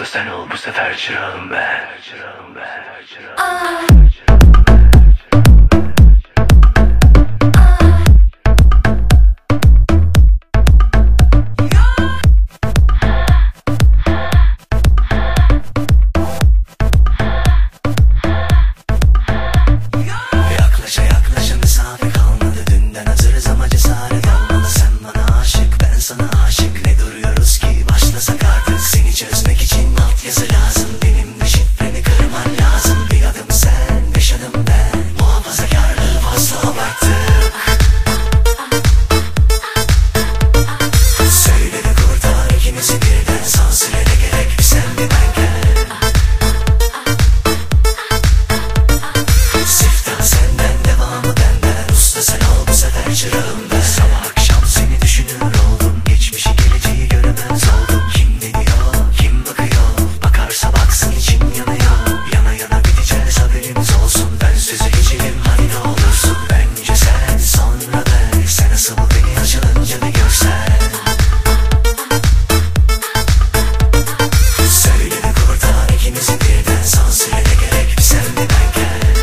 Usta sen ol bu sefer çırağım ben. Yaklaşa mesafe kalmadı, dünden hazırız ama cesaret olmalı. Sen bana aşık, ben sana aşık, ne duruyoruz ki, başlasak artık. Seni çözmek için altyazı lazım, benim de şifreni kırman lazım. Bir adım sen, 5 adım ben, muhafazakarlığı fazla abarttık. Söyle de kurtar ikimizi birden, sansüre de gerek bir sen bir benken. Siftah senden, devamı benden, usta sen ol bu sefer çırağım ben. Sabah akşam seni düşünür oldum, geçmişi geleceği göremez oldum. Kim deniyor, kim bakıyor, bakarsa baksın içim yanıyor. Yana yana biteceğiz haberimiz olsun, ben sözü geçelim hadi ne olursun. Bence sen, sonra ben, sen asıl beni açılınca bir görsen. Söyle de kurtar ikimizi birden, sansüre de gerek bir sen bir benken.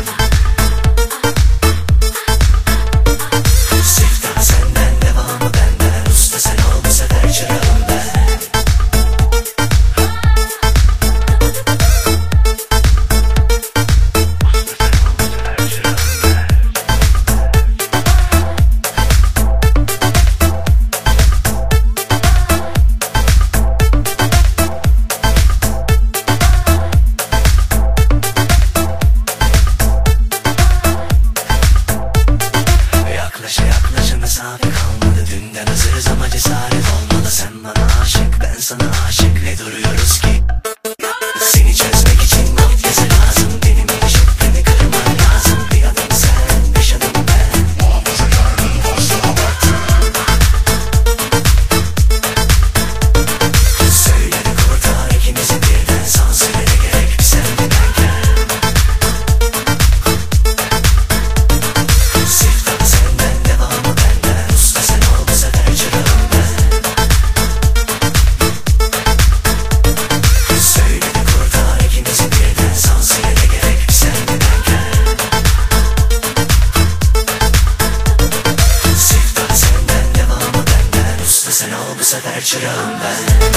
Siftah senden, devamı benden, usta sen ol bu sefer çırağım ben. Yaklaşa mesafe kalmadı, dünden hazırız ama cesaret olmalı. Sen bana aşık, ben sana aşık, ne duruyoruz ki? Seni çözmek için altyazı lazım, benim de şifreni kırman lazım. Bir adım sen, 5 adım ben, muhafazakarlığı fazla abarttık. Söyle de kurtar ikimizi birden, sansüre de gerek bir sen bir benken. Siftah senden, devamı benden, usta sen ol bu sefer çırağım ben. Söyle de kurtar ikimizi birden, sansüre de gerek bir sen bir benken. Siftah senden, devamı benden, usta sen ol bu sefer çırağım ben.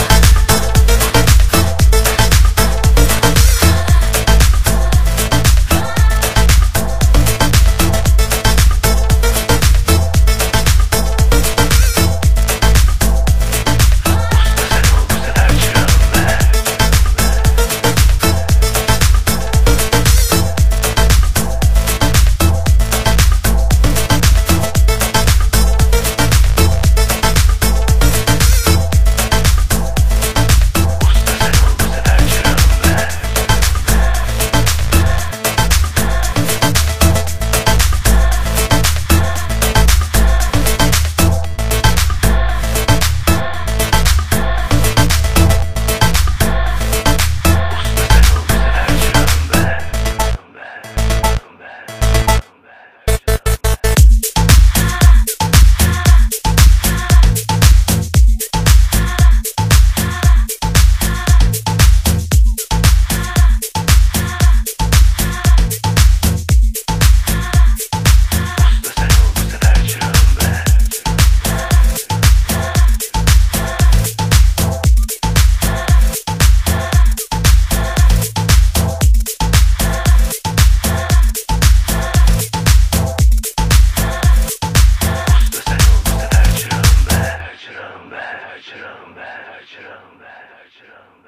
Çırağım ben.